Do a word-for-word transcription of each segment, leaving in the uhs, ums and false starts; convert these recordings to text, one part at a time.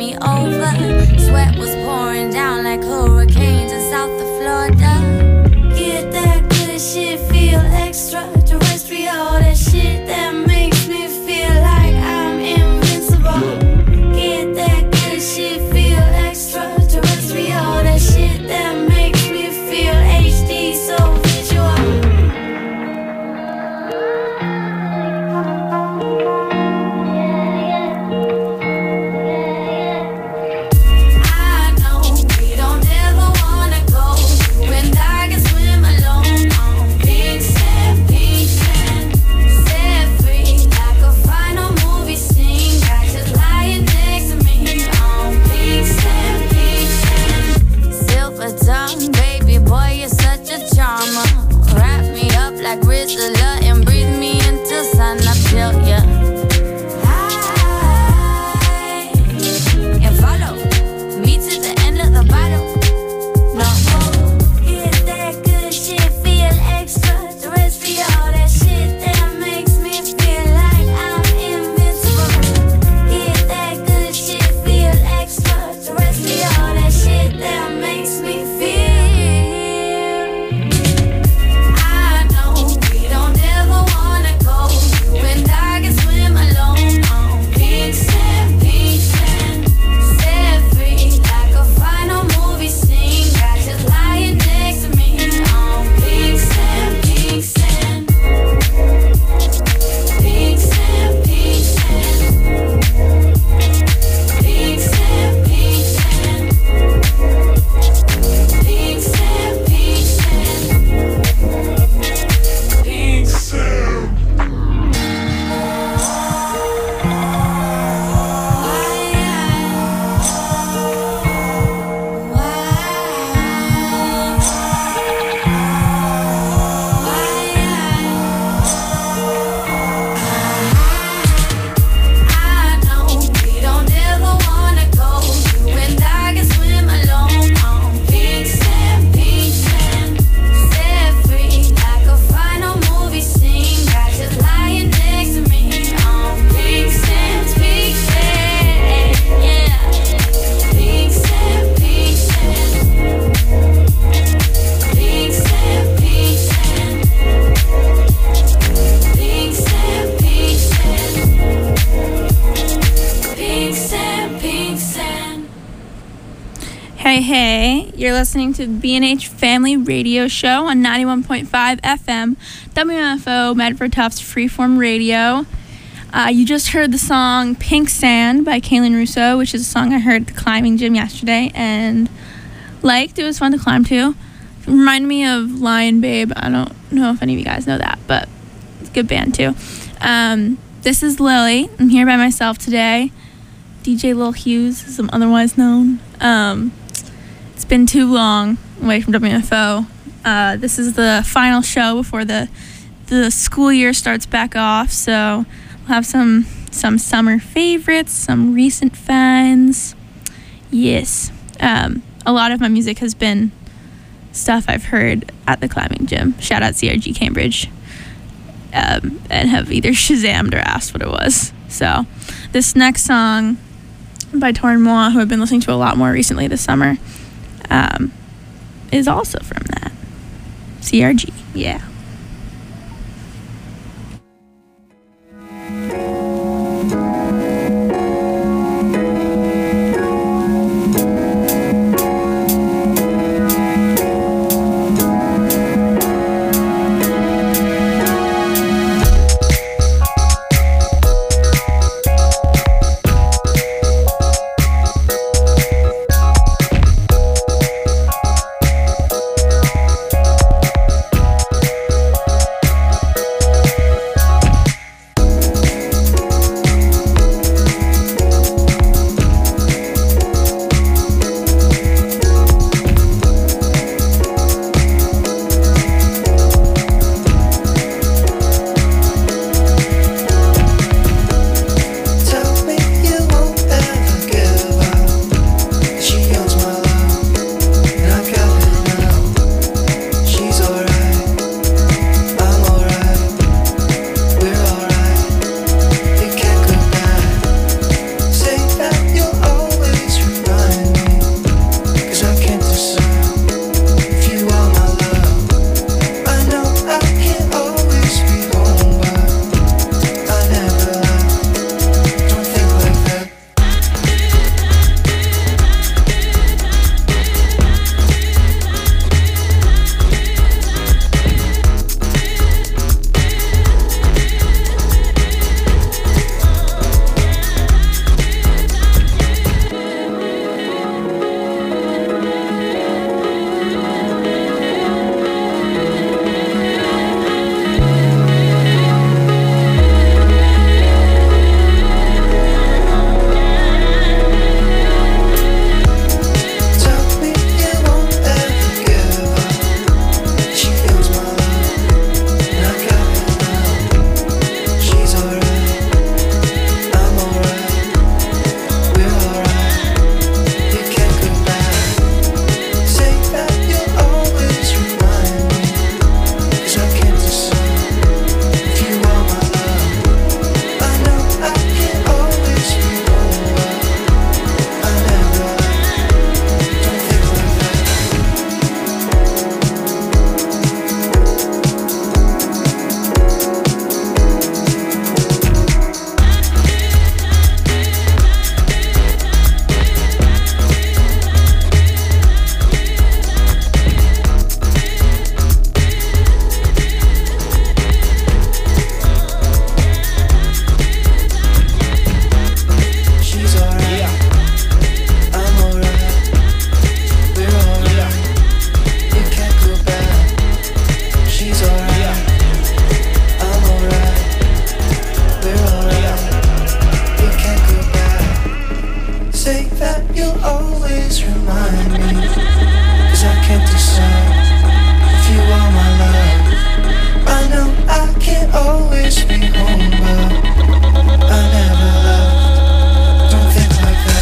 me over. Sweat was pouring down like hurricanes in south of Florida. Get that good shit, feel extraterrestrial. That shit that makes me feel like I'm invincible. Get that good shit, feel extraterrestrial. That shit that makes me feel H D so visual. Like Rizla and breathe me into sun up till ya. High and follow me to the end of the bottle. No, get that good shit, feel extraterrestrial. That shit that makes me feel like I'm invincible. Get that good shit, feel extraterrestrial. That shit that makes me feel. Hey, hey, you're listening to B and H Family Radio Show on ninety-one point five F M, W M F O, Medford Tufts Freeform Radio. Uh, you just heard the song Pink Sand by Kaylin Russo, which is a song I heard at the climbing gym yesterday and liked. It was fun to climb to. It reminded me of Lion Babe. I don't know if any of you guys know that, but it's a good band too. Um, this is Lily. I'm here by myself today. D J Lil Hughes, as I'm otherwise known. Um... It's been too long away from W M F O. Uh, this is the final show before the the school year starts back off, so we'll have some some summer favorites, some recent finds. Yes, um, a lot of my music has been stuff I've heard at the climbing gym. Shout out C R G Cambridge, um, and have either Shazammed or asked what it was. So this next song by Torn Moi, who I've been listening to a lot more recently this summer, Um, is also from that. C R G, yeah. that you'll always remind me. Cause I can't decide if you are my love. I know I can't always be home, but I never loved. Don't think like that.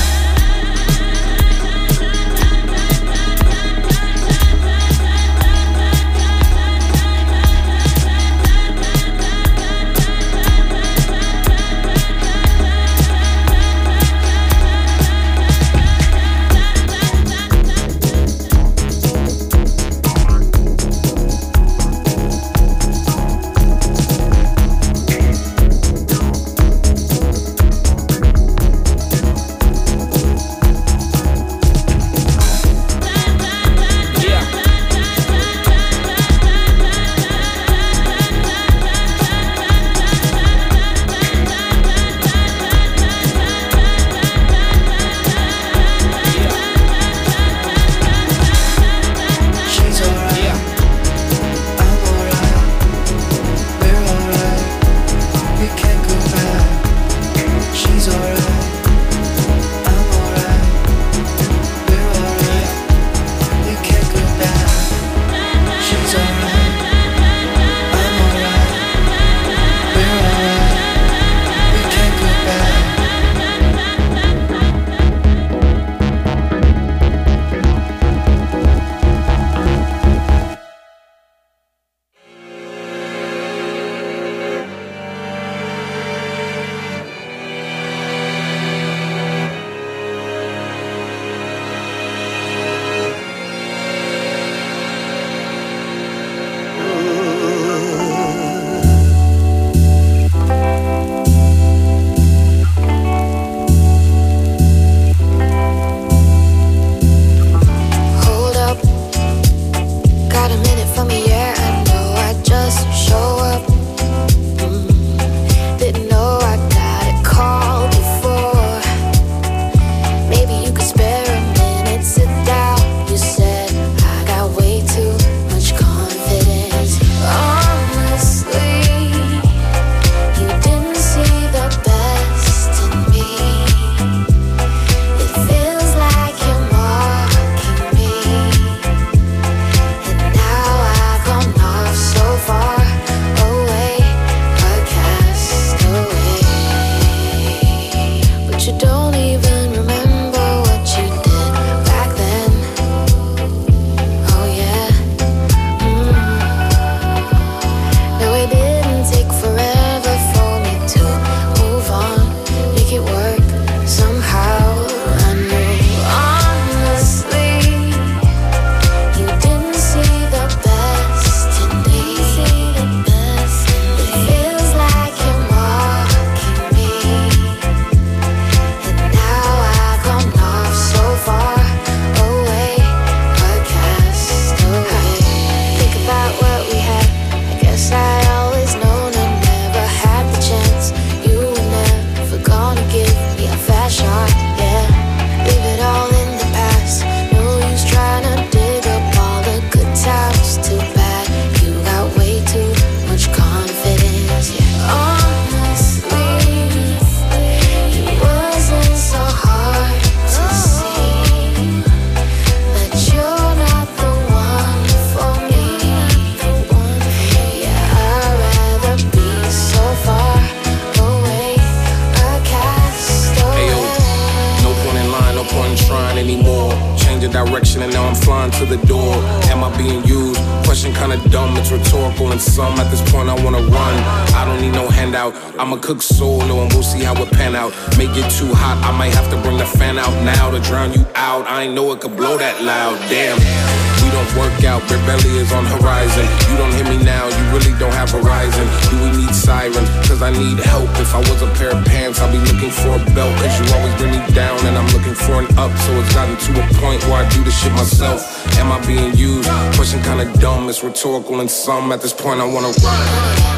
direction and now I'm flying to the door. Am I being used? Question kinda dumb, it's rhetorical and some at this point I wanna run. I don't need no handout, I'ma cook solo and we'll see how it pan out. Make it too hot, I might have to bring the fan out now to drown you out. I ain't know it could blow that loud, damn. We don't work out, rebellion is on horizon. You don't hear me now, you really don't have horizon. Do we need sirens? Cause I need help. If I was a pair of pants, I'd be looking for a belt. Cause you always bring me down and I'm looking for an up. So it's gotten to a point where I do this shit myself. Am I being used? Question kinda dumb, it's rhetorical and some at this point I wanna run.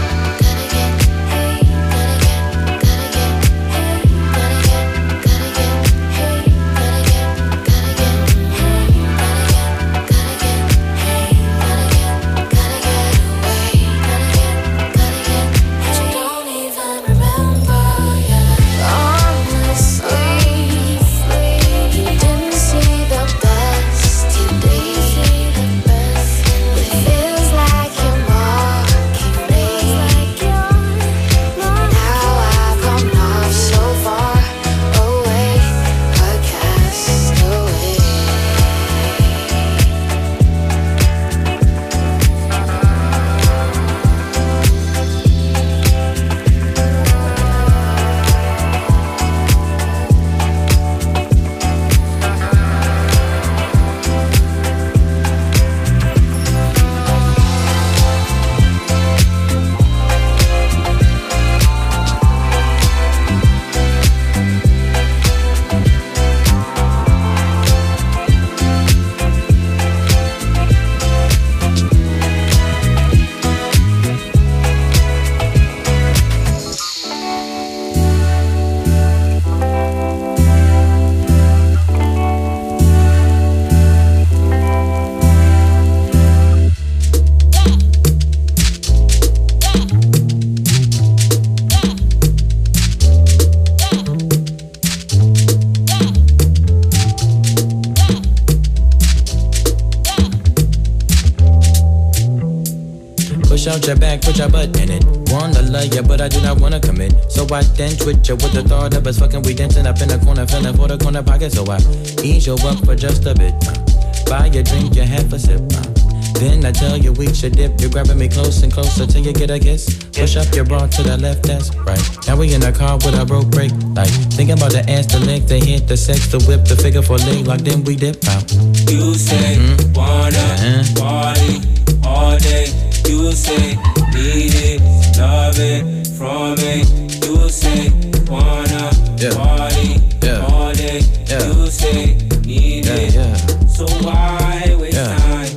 Push out your back, put your butt in it. Wanna love ya, but I do not wanna commit. So I then twitch ya with the thought of us fucking. We dancing up in the corner, feeling for the corner pocket. So I ease you up for just a bit. Uh, buy your drink, you have a sip. Uh, then I tell you we should dip. You're grabbing me close and closer till you get a kiss. Push up your bra to the left, that's right. Now we in the car with a broke brake light. Thinking about the ass, the leg, the hit, the sex, the whip, the figure for leg lock. Then we dip out. You say mm-hmm. wanna uh-huh. party all day. You say need it, love it from me. You say wanna yeah. party yeah. all day. Yeah. You say need yeah, it. Yeah. So why waste yeah. time?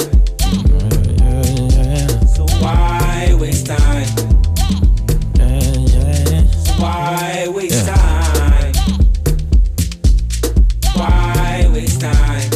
So why waste time? So why waste yeah. time? Why waste time?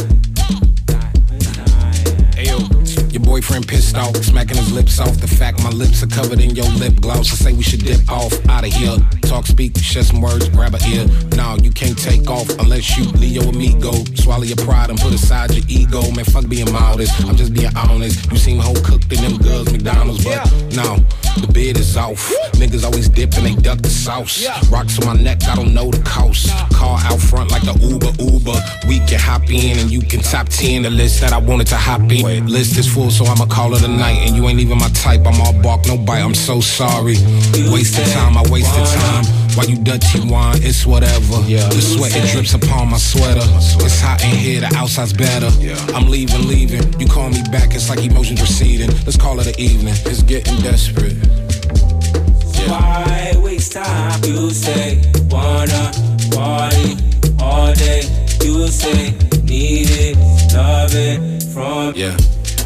Ayo, your boyfriend pissed off, smacking his lips off. The fact my lips are covered in your lip gloss. I say we should dip off, out of here. Talk, speak, share some words, grab a ear. No, you can't take off unless you Leo amigo. Swallow your pride and put aside your ego. Man, fuck being modest, I'm just being honest. You seem whole cooked in them girls McDonald's, but no, the bid is off. Niggas always dip and they duck the sauce. Rocks on my neck, I don't know the cost. Car out front like the Uber Uber. We can hop in and you can top ten the list that I wanted to hop in. List is full, so I'ma call it a night. And you ain't even my type, I'm all bark, no bite. I'm so sorry. Wasted time, I wasted time. While you dirty wine, it's whatever. The sweat, it drips upon my sweater. It's hot in here, the outside's better. I'm leaving, leaving. You call me back, it's like emotions receding. Let's call it an evening, it's getting desperate. Yeah. Why waste time? You say wanna party all day. You say need it, love it from yeah.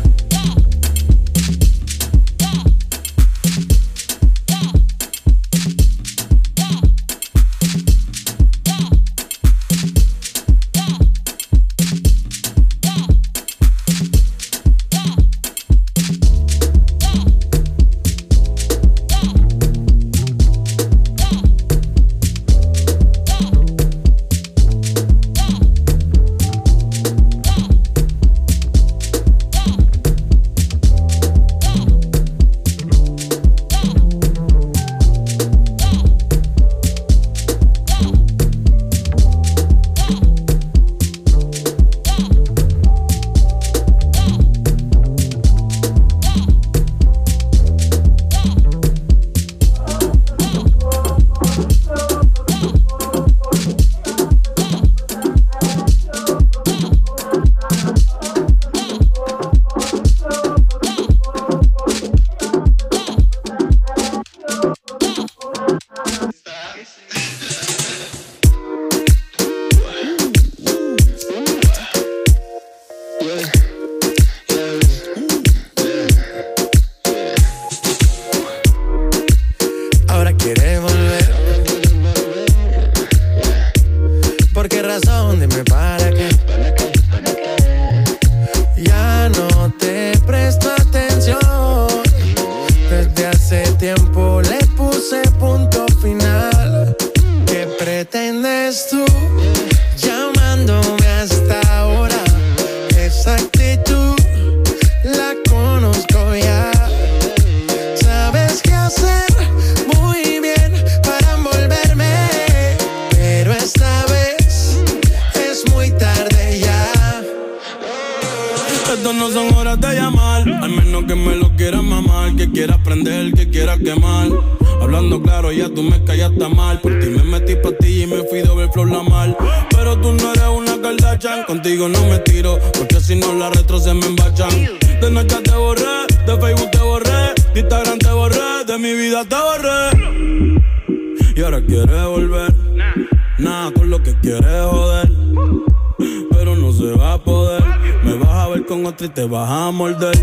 Contigo no me tiro, porque si no las retros se me embachan. De Snapchat te borré, de Facebook te borré, de Instagram te borré, de mi vida te borré. Y ahora quieres volver, nada con lo que quieres joder. Pero no se va a poder, me vas a ver con otra y te vas a morder.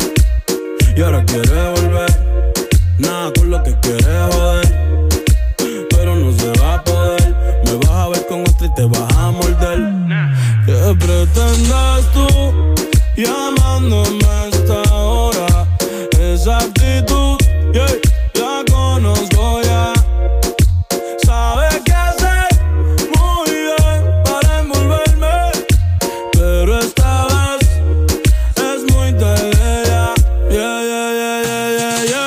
Y ahora quieres volver, nada con lo que quieres joder. Pero no se va a poder, me vas a ver con otra y te vas a morder. ¿Qué pretendes tú llamándome a esta hora? Esa actitud, yeah, la conozco ya. Sabes qué hacer muy bien para envolverme, pero esta vez es muy tarde ya. Yeah, yeah, yeah, yeah, yeah, yeah.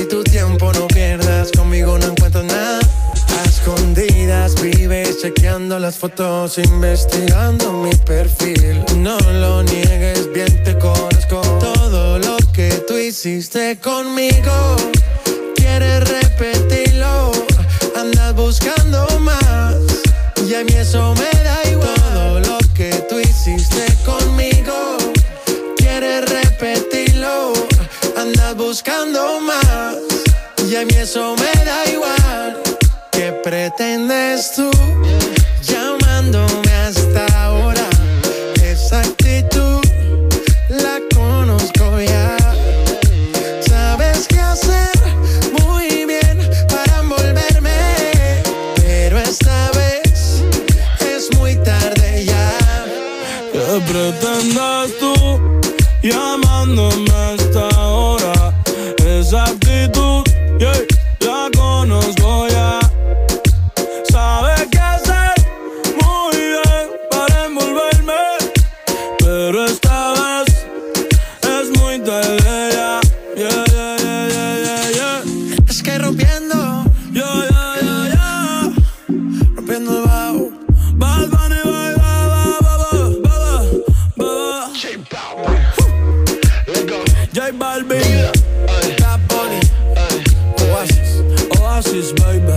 perdí tu tiempo, no pierdas, conmigo no encuentras nada. A escondidas vives chequeando las fotos, investigando mi perfil. No lo niegues, bien te conozco. Todo lo que tú hiciste conmigo, quieres repetirlo, andas buscando más, y a mí eso me da igual. Todo lo que tú hiciste conmigo, quieres repetirlo, andas buscando más, y a mí eso me da igual. ¿Qué pretendes tú llamándome hasta ahora? Esa actitud la conozco ya. Sabes qué hacer muy bien para envolverme, pero esta vez es muy tarde ya. ¿Qué pretendes tú llamándome hasta ahora? Esa actitud, yeah, la conozco ya. Sabes qué hacer muy bien para envolverme, pero esta vez es muy tarde ya. Yeah, yeah, yeah, yeah, yeah, yeah. Es que rompiendo, yeah, yeah, yeah, yeah. rompiendo el bajo. Bad Bunny, bye, bye, bye, bye, bye, bye. J Balvin, let's go. J Balvin, Bad Bunny, Oasis, Oasis, baby.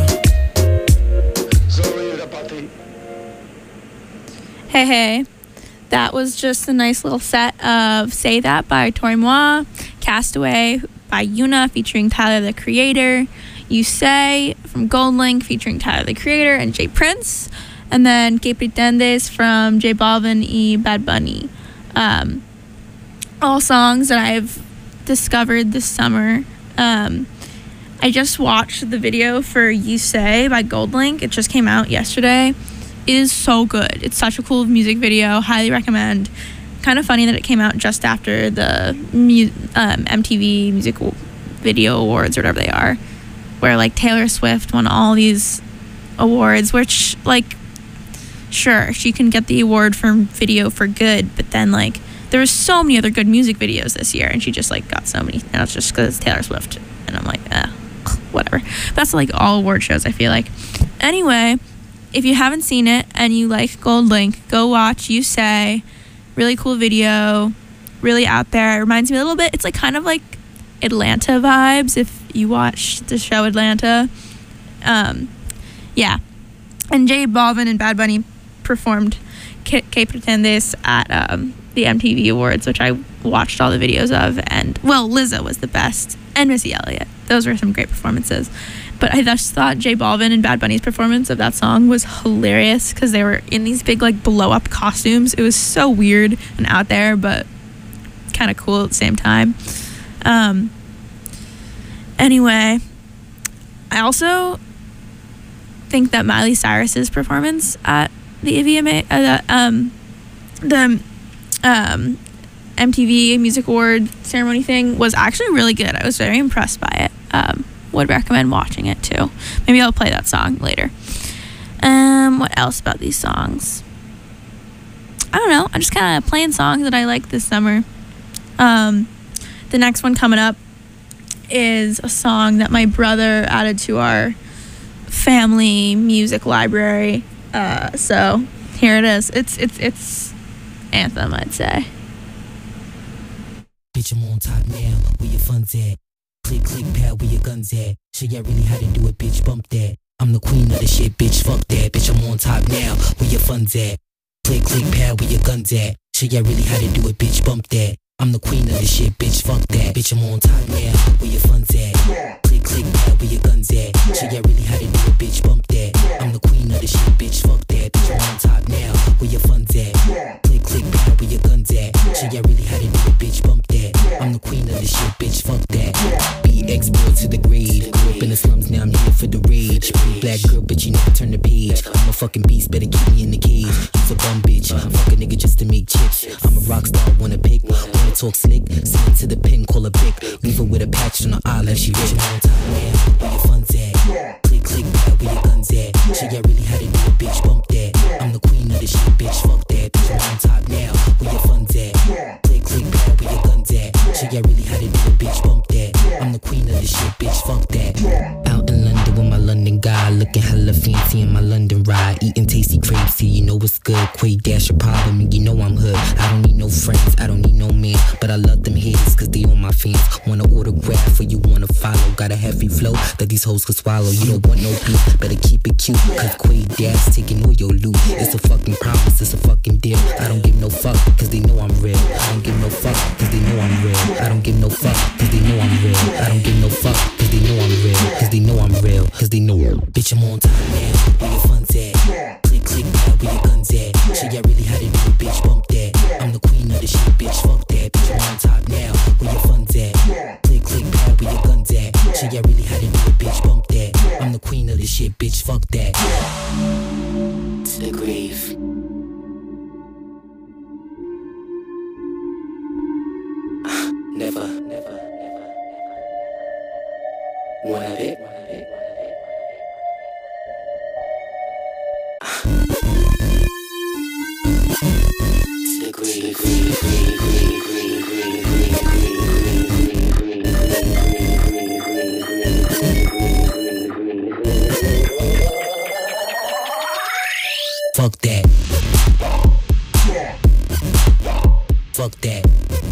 Hey, hey. That was just a nice little set of Say That by Tori Moi, Castaway by Yuna featuring Tyler, the Creator, You Say from Goldlink featuring Tyler, the Creator and J Prince, and then Que Pretendes from J Balvin y Bad Bunny. Um, all songs that I've discovered this summer. Um, I just watched the video for You Say by Goldlink. It just came out yesterday. It is so good. It's such a cool music video. Highly recommend. Kind of funny that it came out just after the mu- um, M T V Music Video Awards or whatever they are, where like Taylor Swift won all these awards, which like, sure, she can get the award for video for good, but then like there was so many other good music videos this year, and she just like got so many, and it's just because it's Taylor Swift, and I'm like, eh, whatever. That's like all award shows, I feel like. Anyway, if you haven't seen it and you like Goldlink, go watch You Say. Really cool video, really out there. It reminds me a little bit, it's like kind of like Atlanta vibes if you watch the show Atlanta. Um, yeah. And J Balvin and Bad Bunny performed Que, Que Pretendes at um, the M T V Awards, which I watched all the videos of. And, well, Lizzo was the best. And Missy Elliott. Those were some great performances. But I just thought J Balvin and Bad Bunny's performance of that song was hilarious because they were in these big, like, blow-up costumes. It was so weird and out there, but kind of cool at the same time. Um, anyway, I also think that Miley Cyrus's performance at the V M A, uh, the, um, the um, M T V Music Award ceremony thing was actually really good. I was very impressed by it. Um, would recommend watching it too. Maybe I'll play that song later. Um, what else about these songs? I don't know. I'm just kind of playing songs that I like this summer. Um, the next one coming up is a song that my brother added to our family music library. Uh, so here it is. It's it's it's anthem, I'd say. Bitch, I'm on top now. Where your funds at? Click, click, pal, where your guns at? Show ya really how to do it, bitch, bump that. I'm the queen of the shit, bitch, fuck that. Bitch, I'm on top now, where your funds at? Click, click, pal, where your guns at? Show ya really how to do it, bitch, bump that. I'm the queen of the shit, bitch, fuck that. Bitch, I'm on top now, where your funds at? Click, click, pal, where your guns at? Show ya really how to do it, bitch, bump that. I'm the queen of the shit, bitch, fuck that. Bitch, I'm on top now, where your funds at? Click, click, pal, where your guns at? Show ya really how to do it, bitch, bump that. I'm the queen of the shit, bitch, fuck that. B X boy to the grade. Grew up in the slums, now I'm here for the rage. Black girl, bitch, you never turn the page. I'm a fucking beast, better keep me in the cage. You's a bum bitch, fuck a nigga just to make chips. I'm a rock star, wanna pick, wanna talk slick. Send it to the pin, call a pick. Leave her with a patch on her eye like she rich. I'm on top, man, where your funds at? Click, click, pal, where your guns at? Show ya really how to do it, bitch, bump that. I'm the queen of the shit, bitch, fuck that. Bitch, I'm on top now, where your funds at? Click, click, pal, where your guns at? Show ya really how to do it, bitch, bump that. I'm the queen of the shit, bitch, fuck that. Out in London with my London guy, looking hella fancy in my London ride, eating tasty crepes here, you know it's good. Quay dash a problem, and you know I'm hood. I don't need no friends, I don't need no man, but I love them haters cause they on my fans. Wanna autograph or you wanna follow? Got a heavy flow that these hoes could swallow. You don't want no beef, better keep it cute, cause Quay dash taking all your loot. It's a fucking promise, it's a fucking deal. I don't give no fuck cause they know I'm real. I don't give no fuck cause they know I'm real. I don't give no fuck cause they know I'm real. I don't give no fuck cause they know I'm real. Cause they know I'm real. Cause they know. Bitch, I'm on time now. Where your fun's at? Click, click, pad, where your guns at? Show ya really how to do it, bitch. Bump that. I'm the queen of the shit, bitch. Fuck that. Bitch, I'm on top now. Where your fun's at? Click, click, pad, where your guns at? Show ya really how to do it, bitch. Bump that. I'm the queen of the shit, bitch. Fuck that. To the grave. Never, never, never. One of it. To the grave, grave, grave, grave, grave, grave, grave. Fuck that. Fuck that.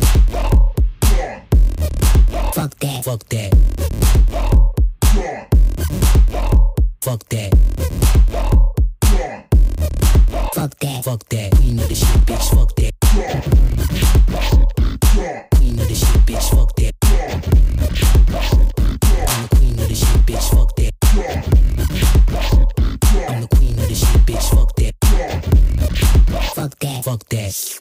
Fuck that. Fuck that. Fuck that. Fuck that. Fuck that. Queen of the shit, bitch. Fuck that. Queen of the shit, bitch. Fuck that. I'm the queen of the shit, bitch. Fuck that. I'm the queen of the shit, bitch. Fuck that. Fuck that. Fuck that.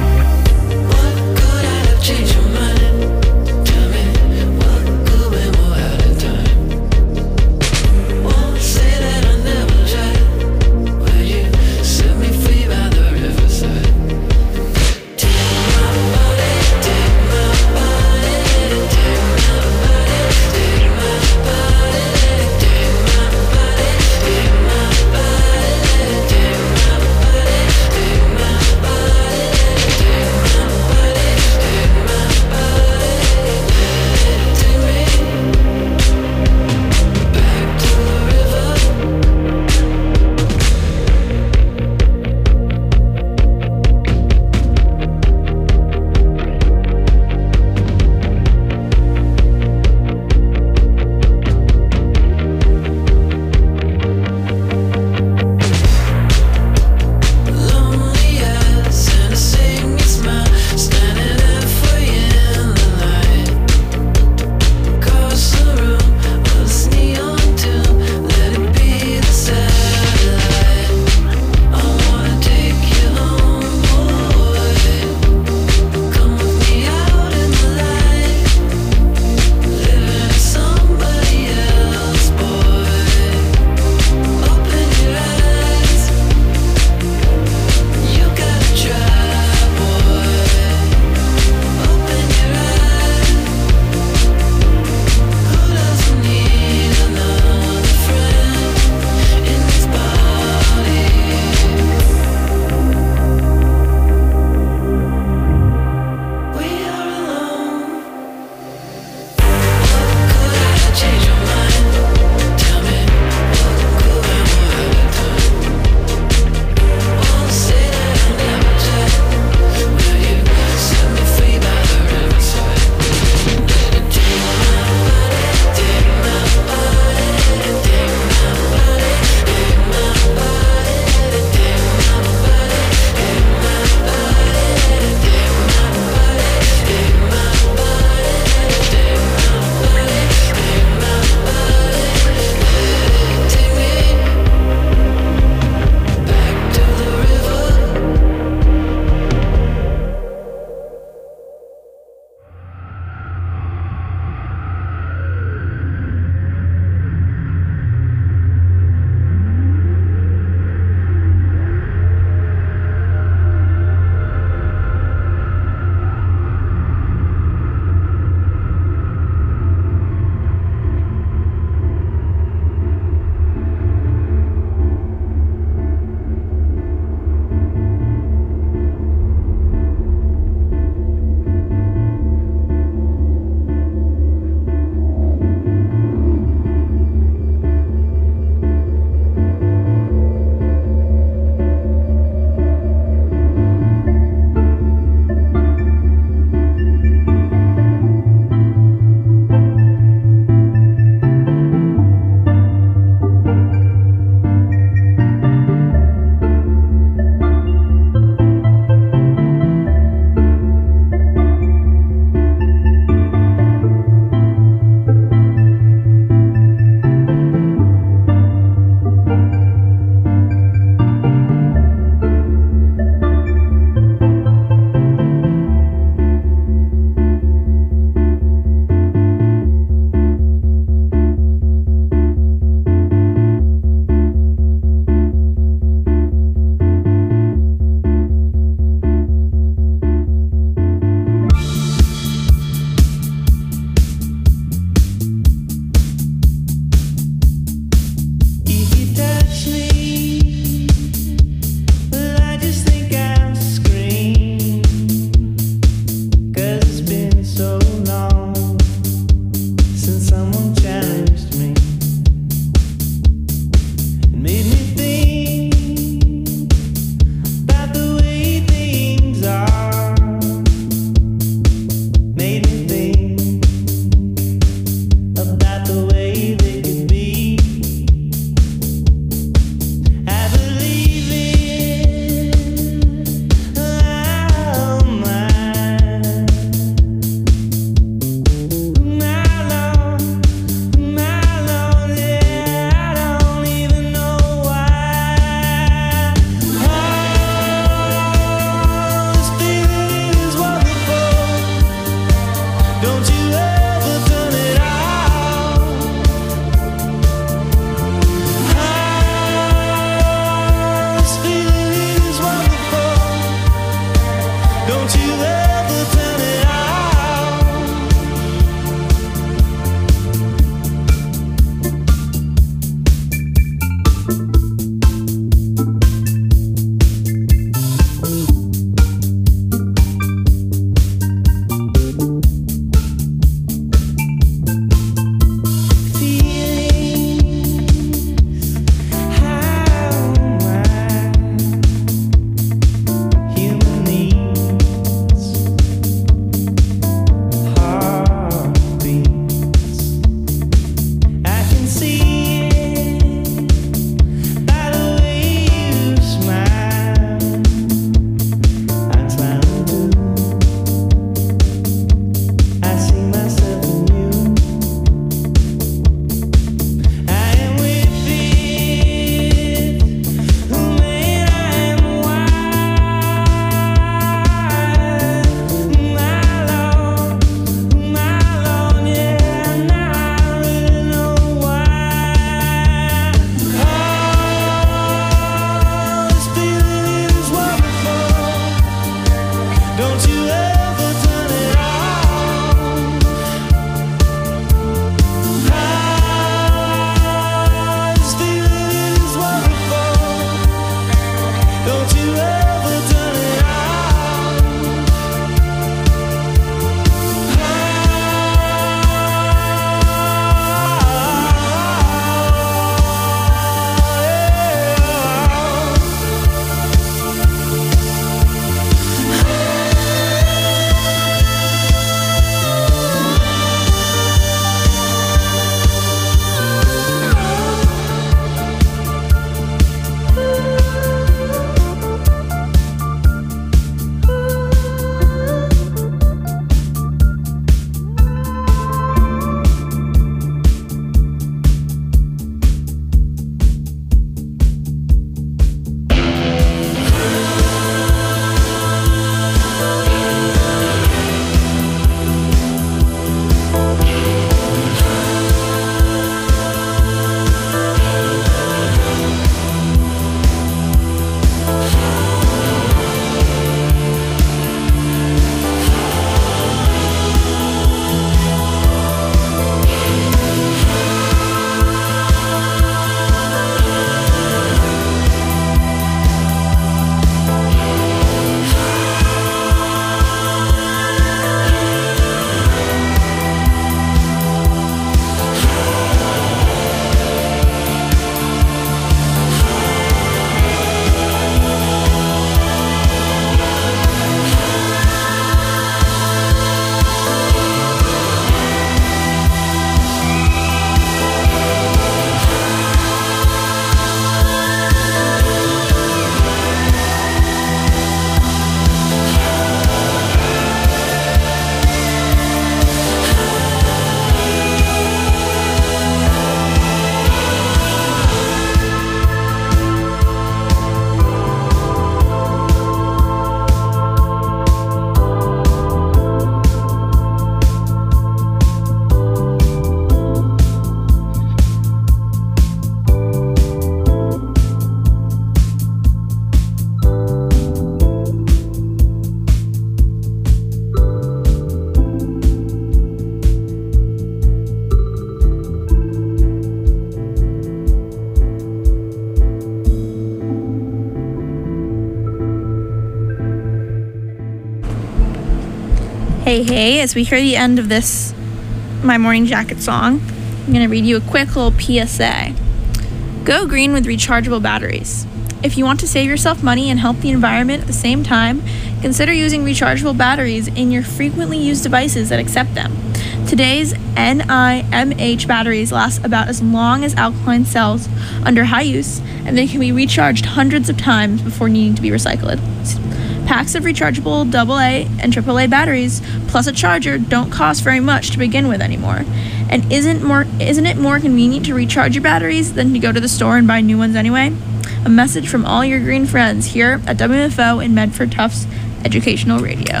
Hey, hey, as we hear the end of this My Morning Jacket song, I'm going to read you a quick little P S A. Go green with rechargeable batteries. If you want to save yourself money and help the environment at the same time, consider using rechargeable batteries in your frequently used devices that accept them. Today's N I M H batteries last about as long as alkaline cells under high use, and they can be recharged hundreds of times before needing to be recycled. Packs of rechargeable double A and triple A batteries plus a charger don't cost very much to begin with anymore. And isn't more isn't it more convenient to recharge your batteries than to go to the store and buy new ones anyway? A message from all your green friends here at W M F O and Medford Tufts Educational Radio.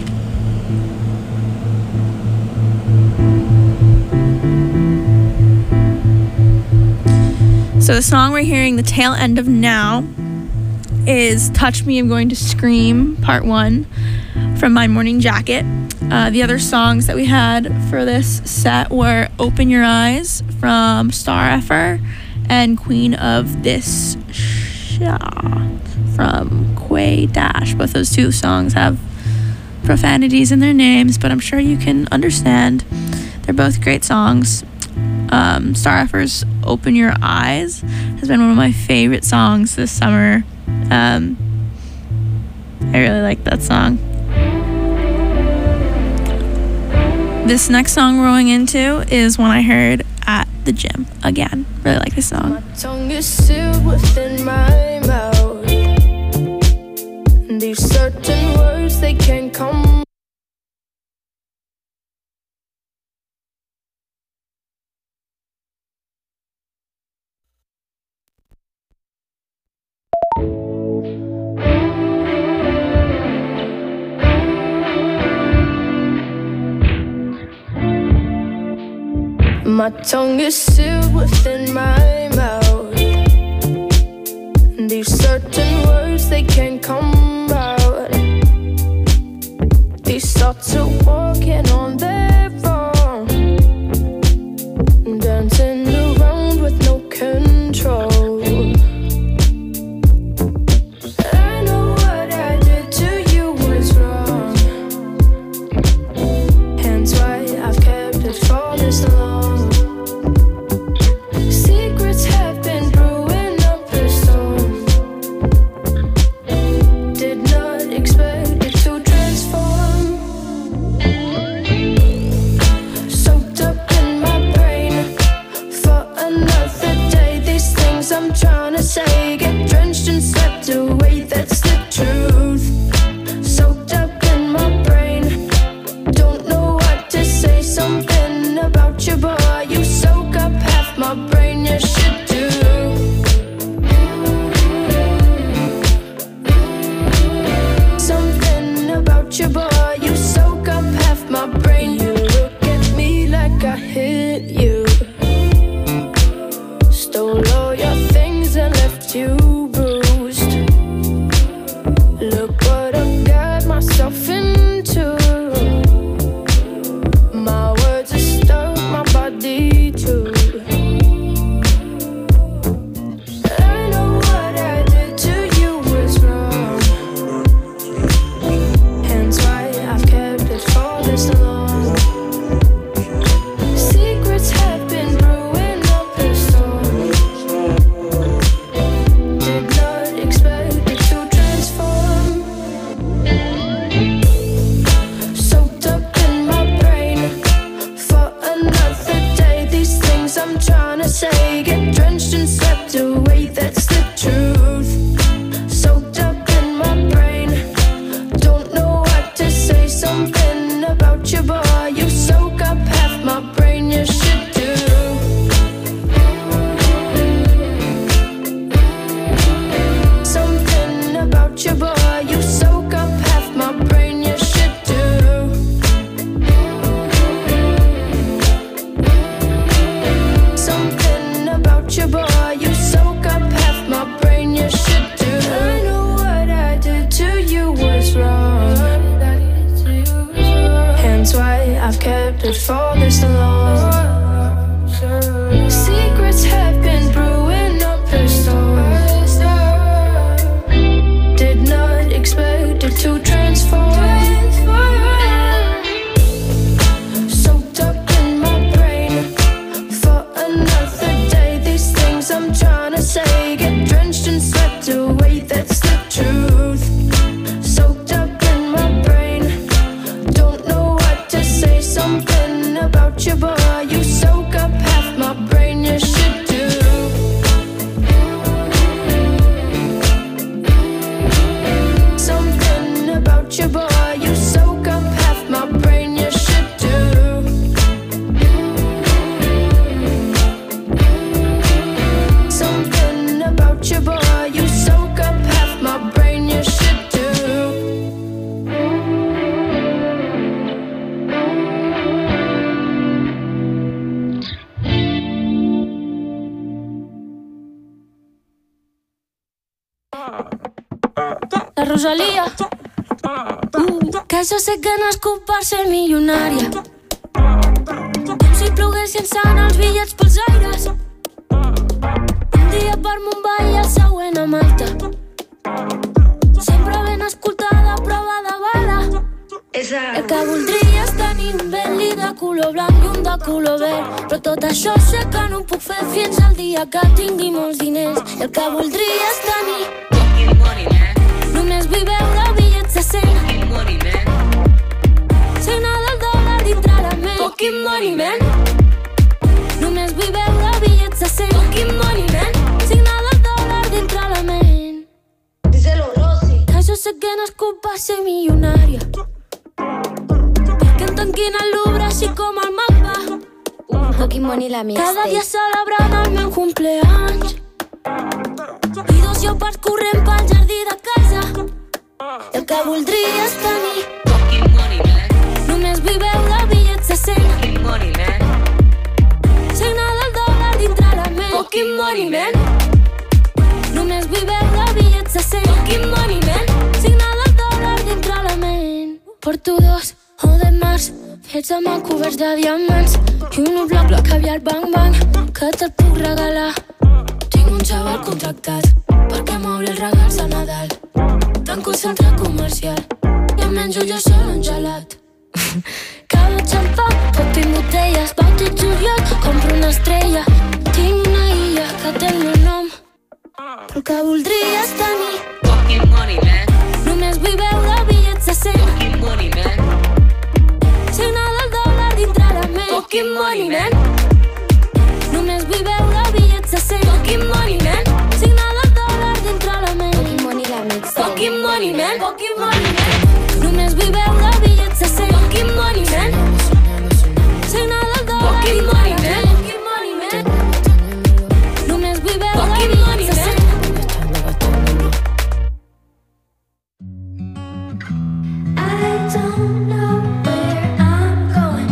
So the song we're hearing the tail end of now is Touch Me, I'm Going to Scream, Part one from My Morning Jacket. Uh, the other songs that we had for this set were Open Your Eyes from Star Effer and Queen of This Shah from Quay Dash. Both those two songs have profanities in their names, but I'm sure you can understand. They're both great songs. Um, Star Effer's Open Your Eyes has been one of my favorite songs this summer. Um, I really like that song. This next song we're going into is one I heard at the gym. Again, really like this song. My tongue is sealed within my mouth. These certain words, they can't come. My tongue is sealed within my mouth. These certain words, they can't come out. These thoughts are walking on their own, dancing around with no control. I know what I did to you was wrong, hence why I've kept it for this long. Say, get drenched and swept away, that's the truth. Soaked up in my brain, don't know what to say. Something about you, boy, you soak up half my brain, you should do. Something about you, boy, you soak up half my brain. You look at me like I hit you, stole all your things and left you bruised. Look what I've got myself into. My words are stuck, my body too. I know what I did to you was wrong, hence why I've kept it for this long. Secrets have been brewing up a storm. Did not expect it to transform. Soaked up in my brain for another day. These things I'm trying to say get drenched and swept away, that's the truth. Soaked up in my brain, don't know what to say. Something about you, boy, you soak up half my brain, you should do. Something about you, boy, you soak up half my brain, you should do. Something about you, boy, you soak up half my brain, you should do. I know what I did to you was wrong, hence why I've kept it for this long. Secrets have been brewing up a storm. Did not expect it to transform. La Rosalía. Uh, que jo sé que nascut per ser milionària. Com si ploguessin sant els bitllets pels aires. Un dia per Mumbai i el següent a Malta. Sempre ben escoltada, prova de bala. El que voldria és tenir un Bentley de color blanc i un de color verd. Però tot això sé que no ho puc fer fins al dia que tingui molts diners. El que voldria és tenir fucking money, man. Només vull veure bitllets de cent. Fucking money, man. Signar del dòlar dintre la ment. Fucking money, man. Només vull veure bitllets de cent. Fucking money, man. Signar del dòlar dintre la ment. Díselo, Rosy. Que jo sé que nascut per ser milionària. Perquè em tanquin al Louvre així com el mapa. Uh, fucking money la mixtape. Cada dia celebrant el meu cumpleaños. I dos llopards corrent pel jardí de casa. El que voldria és tenir fucking money, man. Només vull veure bitllets de cent. Fucking money, man. Signar del dòlar dintre la ment. Fucking money, man. Només vull veure bitllets de cent. Fucking money, man. Signar del dòlar dintre la ment. Porto dos o de març fets amb el coberts de diamants i un bloc bloc caviar bang bang que te'l puc regalar. Tinc un xaval contractat perquè m'obri els regals de Nadal. Tanco el centre comercial i em menjo jo sol un gelat. Cada xampà, pot i botelles, Bauti juliol, compro una estrella. Tinc una illa que té el meu nom, però el que voldria és tenir fucking money, man. Només vull veure bitllets de cent. Fucking money, man. Signar del dòlar dintre la ment. Fucking money, man. Només vull veure bitllets de cent. Fucking money, man. Signar del dòlar dintre la ment. Fucking money la mixtape. Fucking money, man. Fucking money, man. Només vull veure bitllets de cent. Fucking money, man. Signar del dòlar dintre la ment. Fucking money, man. Només vull veure bitllets de cent. I don't know where I'm going.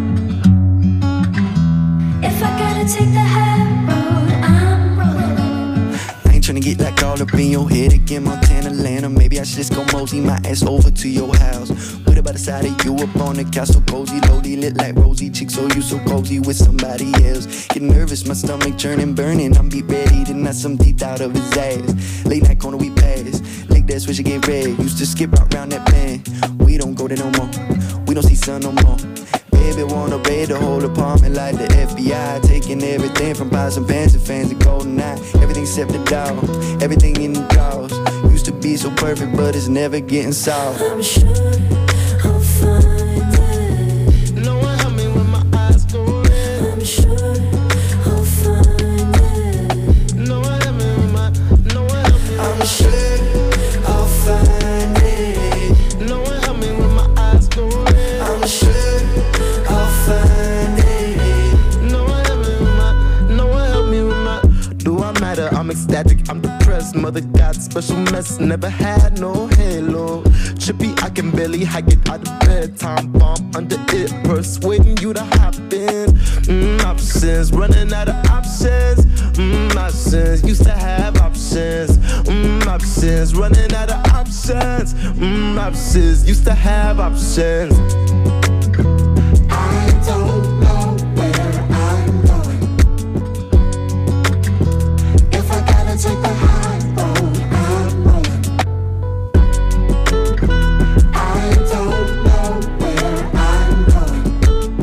If I gotta take the high road, I'm rolling. I ain't tryna get like all up in your head again, Montana, Atlanta. Maybe I should just go mosey my ass over to your house. With her by the side of you up on the couch, so cozy, lowly, lit like rosy chicks. So you so cozy with somebody else. Get nervous, my stomach churning, burning. I'm be ready to knock some teeth out of his ass. Late night corner we pass, late that switch get red. Used to skip out round that bend. We don't go there no more, we don't see sun no more. Baby wanna raid the whole apartment like the F B I. Taking everything from pots and pans and fans to golden eye. Everything except the dog, everything in the drawers. Used to be so perfect but it's never getting soft. I'm sure I'll find it. No one help me when my eyes go red. I'm sure I'll find it. No one help me when my, no one help me. I'm sure I'll find it. No one help me when my eyes go red. I'm sure I'll find it. No one help me with my, no one help me with my. Do I matter? I'm ecstatic, I'm depressed. Mother got special mess, never had no halo. Trippy, I can barely hike it out of bed. Time bomb under it, persuading you to hop in. Mmm, options, running out of options. Mmm, options, used to have options. Mmm, options, running out of options. Mmm, options, used to have options. I don't know where I'm going. If I gotta take the high road, I'm rolling. I don't know where I'm going.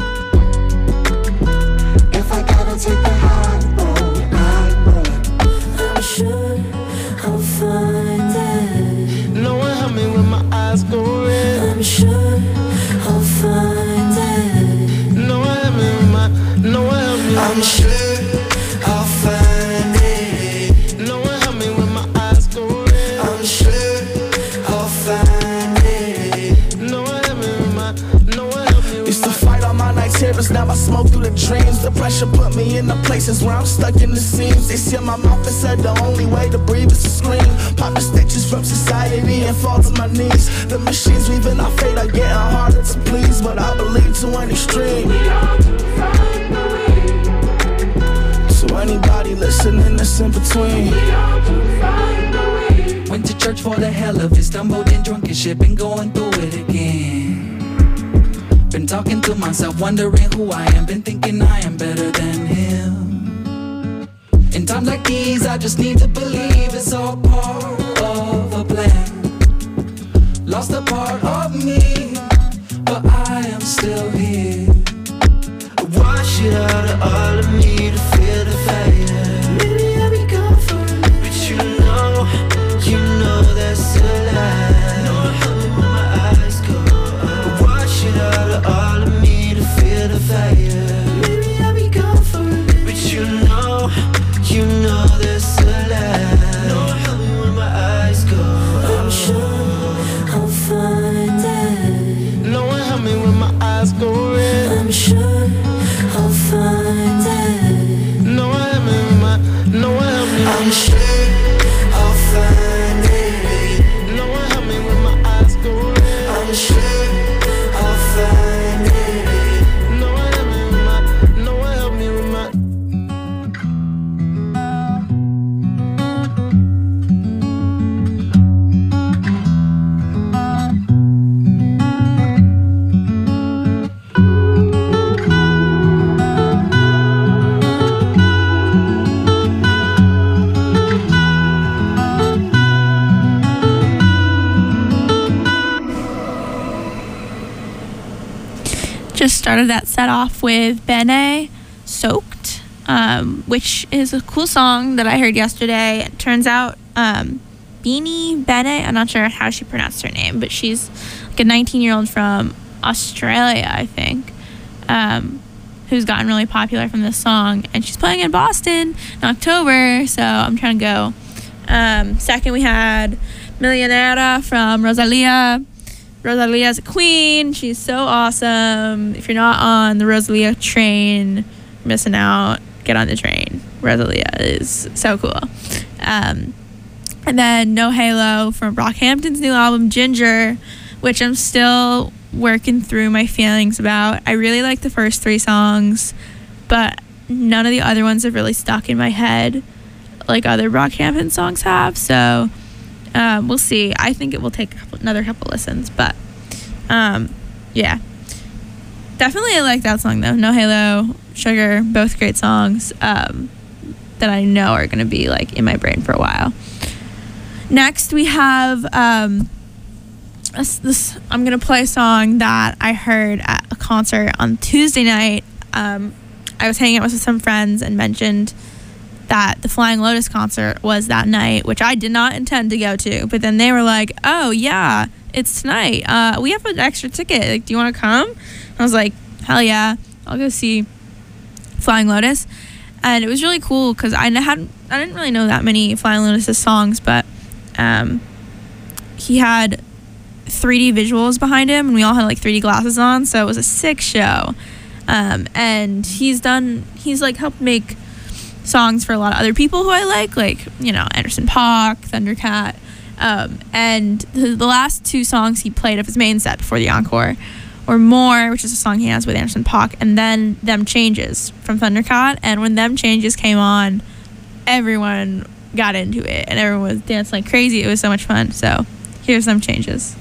If I gotta take the high road, I'm rolling. I'm sure I'll find it. No one help me when my eyes go red. I'm sure I'll find it. No one help me with my, no one help me. I'm sure I'll find it. No one help me when my eyes go red. I'm sure I'll find it. No one help me with my, no one help me with. Used to fight all my night terrors, now I smoke through the dreams. The pressure put me in the places where I'm stuck in the seams. They seal my mouth and said the only way to breathe is to scream. Pop the stitches from society and fall to my knees. The machines weaving our fate are getting harder to please, but I believe to an extreme. So anybody listening that's in between, search for the hell of it. Stumbled in drunken shit, been going through it again. Been talking to myself, wondering who I am. Been thinking I am better than him. In times like these, I just need to believe it's all part of a plan. Lost a part of me, but I am still here. Wash it out of all of me to feel the fire. Maybe I'll be gone for a minute, but you know, you know that's a lie. Know I love it when my eyes go. Wash it out of all of me to feel the fire. Maybe I'll be gone for a minute, but you know, you know that's a lie. Know I love it when my eyes go. I'm sure I'll find it. Know it help me when my eyes go red. I'm sure I'll find it. No, I haven't my, no, I haven't. I'm sure I'll find it. No, I haven't when my eyes go red. I'm sure I'll find it. No, I haven't my, no, I help me with my. Just started that set off with Bene, Soaked, um, which is a cool song that I heard yesterday. It turns out um, Beanie Bene, I'm not sure how she pronounced her name, but she's like a nineteen-year-old from Australia, I think, um, who's gotten really popular from this song. And she's playing in Boston in October, so I'm trying to go. Um, second, we had Millionera from Rosalia. Rosalia's a queen. She's so awesome. If you're not on the Rosalia train, you're missing out. Get on the train. Rosalia is so cool. Um, and then No Halo from Brockhampton's new album, Ginger, which I'm still working through my feelings about. I really like the first three songs, but none of the other ones have really stuck in my head like other Brockhampton songs have. So Um, we'll see. I think it will take a couple, another couple listens, but um, yeah, definitely I like that song though. No Halo, Sugar, both great songs um, that I know are gonna be like in my brain for a while. Next we have um, this, this. I'm gonna play a song that I heard at a concert on Tuesday night. Um, I was hanging out with some friends and mentioned that the Flying Lotus concert was that night, which I did not intend to go to, but then they were like, oh yeah, it's tonight, uh we have an extra ticket, like, do you want to come? I was like, hell yeah, I'll go see Flying Lotus. And it was really cool because I hadn't I didn't really know that many Flying Lotus songs, but um he had three D visuals behind him and we all had like three D glasses on, so it was a sick show. Um and he's done he's like helped make songs for a lot of other people who I like, like, you know, Anderson .Paak, Thundercat, um, and the, the last two songs he played of his main set before the encore were More, which is a song he has with Anderson .Paak, and then Them Changes from Thundercat. And when Them Changes came on, everyone got into it and everyone was dancing like crazy. It was so much fun. So here's Them Changes.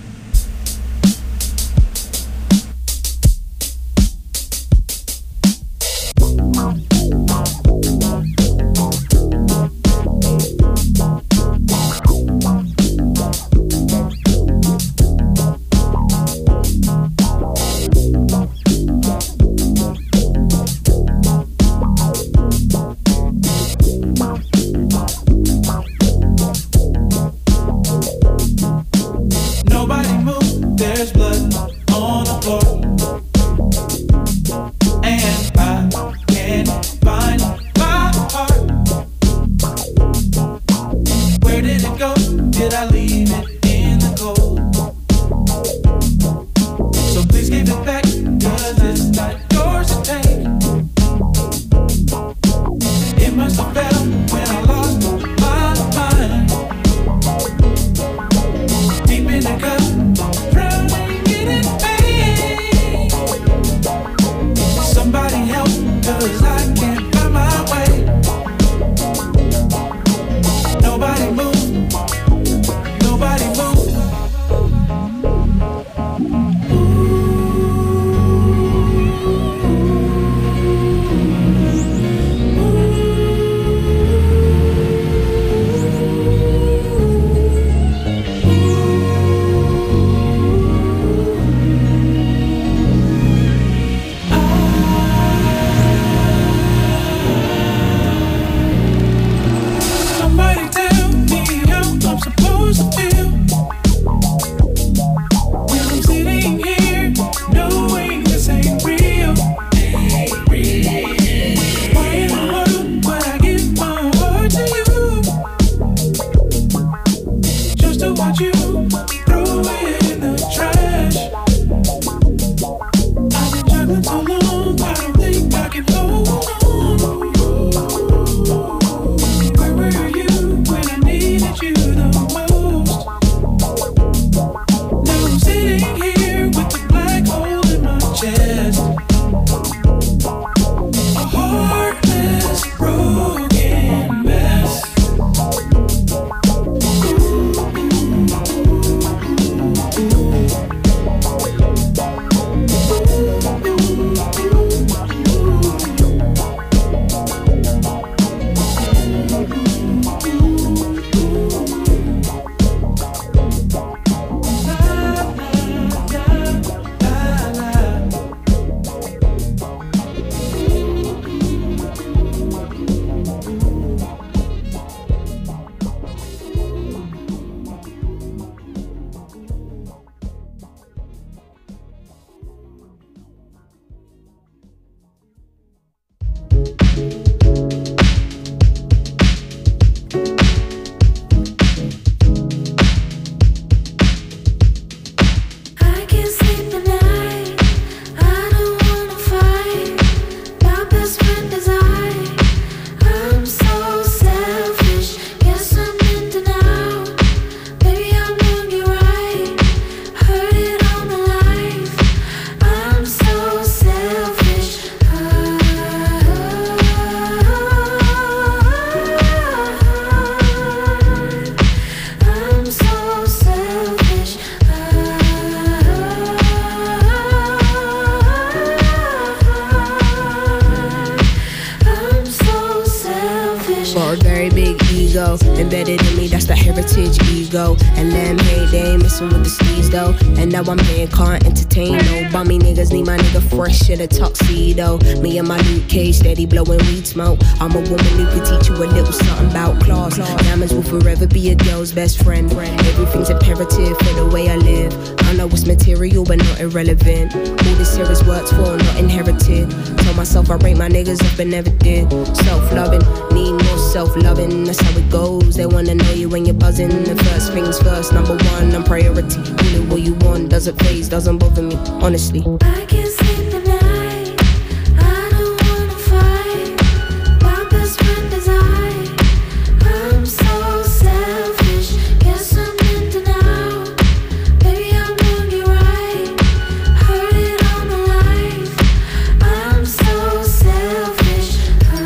embedded in me, that's the heritage ego. And them, hey, they ain't messing with the steez though. And now I'm here, can't entertain no bummy niggas, need my nigga fresh in a tuxedo. Me and my Luke Cage, steady blowing weed smoke. I'm a woman who can teach you a little something about class. Diamonds will forever be a girl's best friend. Everything's imperative for the way I live. I know it's material but not irrelevant. All this here is worked for, not inherited. Told myself I rate my niggas up and never did. Self-loving, need more self-loving. That's how it goes. They wanna know you when you're buzzing. The first things first, number one, I'm priority. Really what you want, doesn't phase, doesn't bother me, honestly. I can't sleep at night, I don't wanna fight. My best friend is I. I'm so selfish, guess I'm in denial. Baby, I'm doing you right, heard it all my life. I'm so selfish.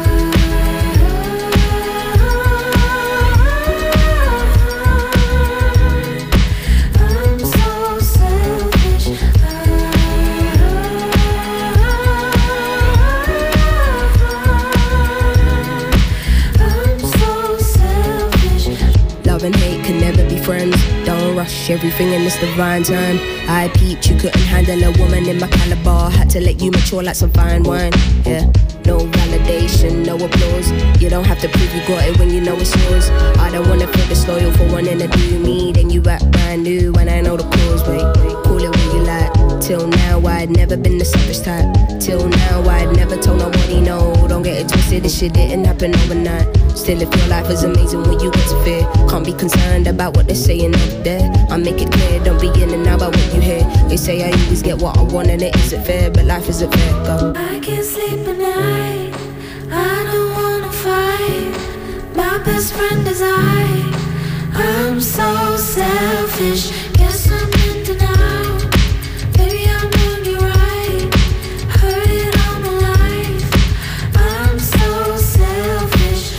I'm so selfish. Love and hate can never be friends. Don't rush everything in this divine time. I peeped, you couldn't handle a woman in my caliber. Had to let you mature like some fine wine. Yeah, no validation, no applause. You don't have to prove you got it when you know it's yours. I don't wanna feel disloyal for wanting to do me. Then you act brand new when I know the cause. Wait, wait, call it what you like. Till now I'd never been the selfish type. Till now I'd never told nobody no. Don't get it twisted, this shit didn't happen overnight. Still if your life is amazing when you get to fear. Can't be concerned about what they're saying up there. I make it clear, don't be in and out about what you hear. They say I always get what I want and it isn't fair, but life isn't fair, go. I can't sleep at night, I don't wanna fight. My best friend is I. I'm so selfish, guess I'm in denial. Baby, I'm doing you right, heard it all my life. I'm so selfish.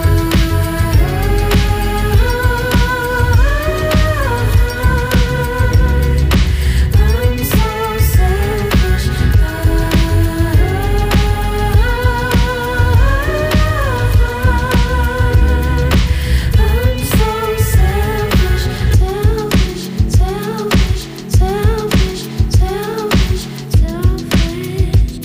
I'm so selfish. I'm so selfish, selfish, selfish, selfish, selfish, selfish.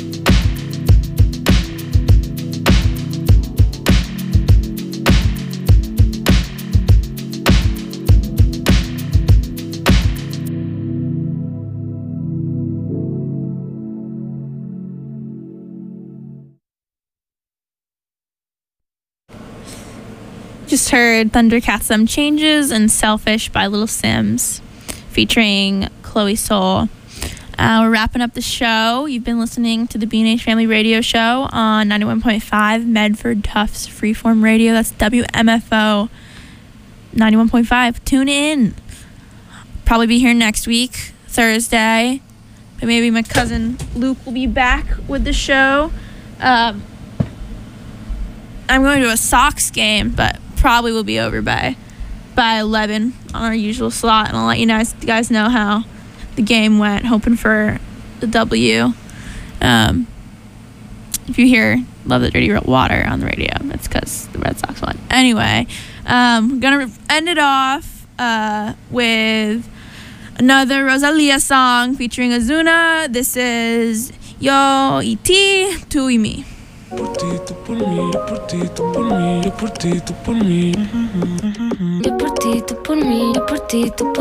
Just heard Thundercats Them Changes and Selfish by Little Sims featuring Chloe Soul. Uh, we're wrapping up the show. You've been listening to the B and H Family Radio Show on ninety-one point five Medford Tufts Freeform Radio. That's W M F O ninety-one point five. Tune in. Probably be here next week, Thursday. But maybe my cousin Luke will be back with the show. Um, I'm going to a Sox game, but probably will be over by by eleven on our usual slot, and I'll let you guys, you guys know how the game went, hoping for the W. Um, if you hear Love the Dirty Water on the radio, it's because the Red Sox won. Anyway, um, we're going to end it off uh, with another Rosalia song featuring Azuna. This is Yo y Ti, Tu y Mi. Por ti, tú por mí, yo por ti, tú por mí, yo por ti, tú por mí. Yo por ti, tú por mí, yo por ti, tú por